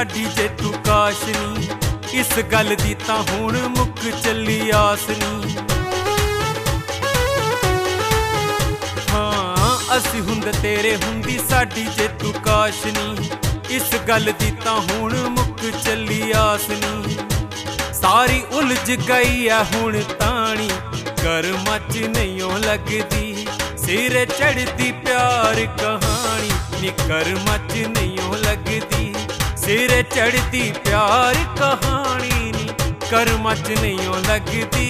साडी जे तू काश नी, इस गल दी तां हुण मुक चली आस नी। हाँ असी हुंद तेरे हुंदी साडी जे तू काश नी, इस गल दी तां हुण मुक चली आस नी। सारी उलझ गई है हुण ताणी, कर्मां च नहीं लगदी, सिरे चढ़दी प्यार कहानी नी कर्मां च नहीं लगदी, सिरे चढ़दी प्यार कहानी नी कर्मां च नहीं लगदी।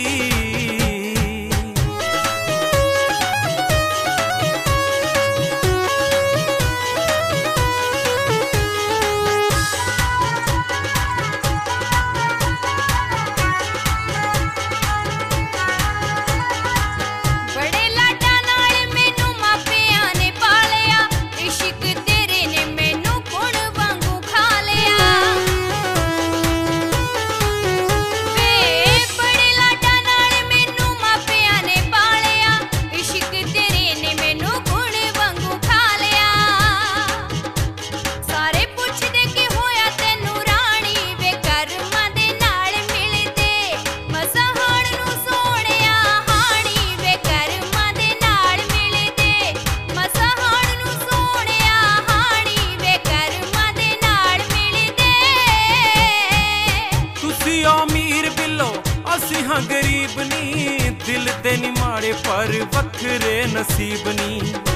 असी हाँ गरीब नी, दिल दे नी माड़े पर वखरे नसीब नी।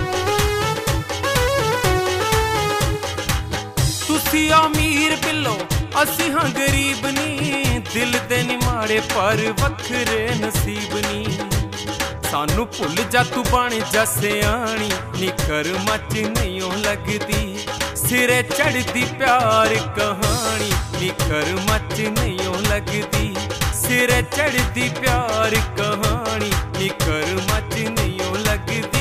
तुसी अमीर बिलो असी हाँ गरीब नी, दिल दे नी माड़े पर वखरे नसीब नी। सानू भुल जा तू बन जा सियाणी नी कर्मां च नहीं लगदी, सिरे चढ़दी प्यार कहानी नी कर्मां च नहीं लगदी, सिरे चढ़दी प्यार कहानी नी कर्मां च नहीं लगदी।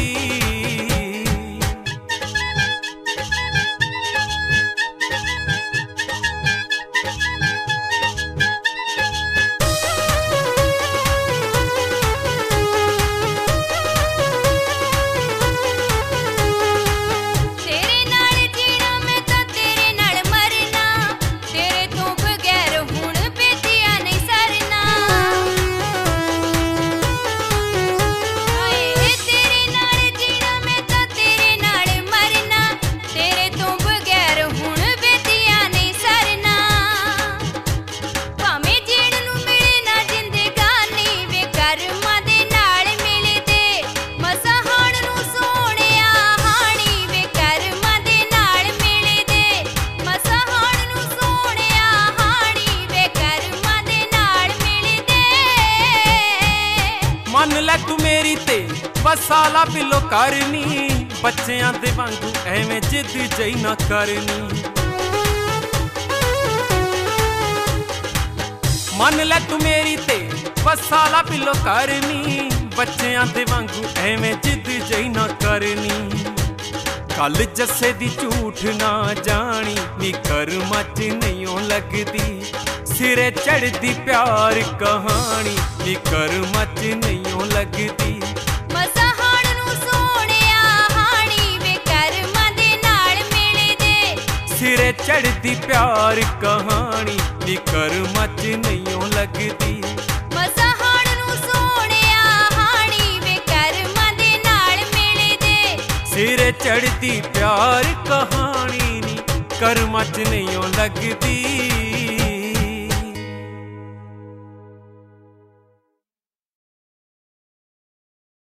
मन लै तू मेरी ते बस साला पिलो करनी, बच्चियां दे वांगू एवें जिद जई ना करनी। मन लै तू मेरी ते बस साला पिलो करनी, बच्चियां दे वांगू एवें जिद जई ना करनी। कल जस्से दी झूठ ना जानी नी कर्मां च नहीं लगदी, सिरे चढ़दी प्यार कहानी नी कर्मां च नहीं लगदी। मसा हाण नू सोहणिया हाणी वे कर्मां दे नाल मिलदे, सिरे चढ़दी प्यार कहानी नी कर्मां च नहीं लगदी। मसा हाण नू सोहणिया हाणी वे कर्मां दे नाल मिलदे, सिरे चढ़दी प्यार कहानी नी कर्मां च नहीं लगदी।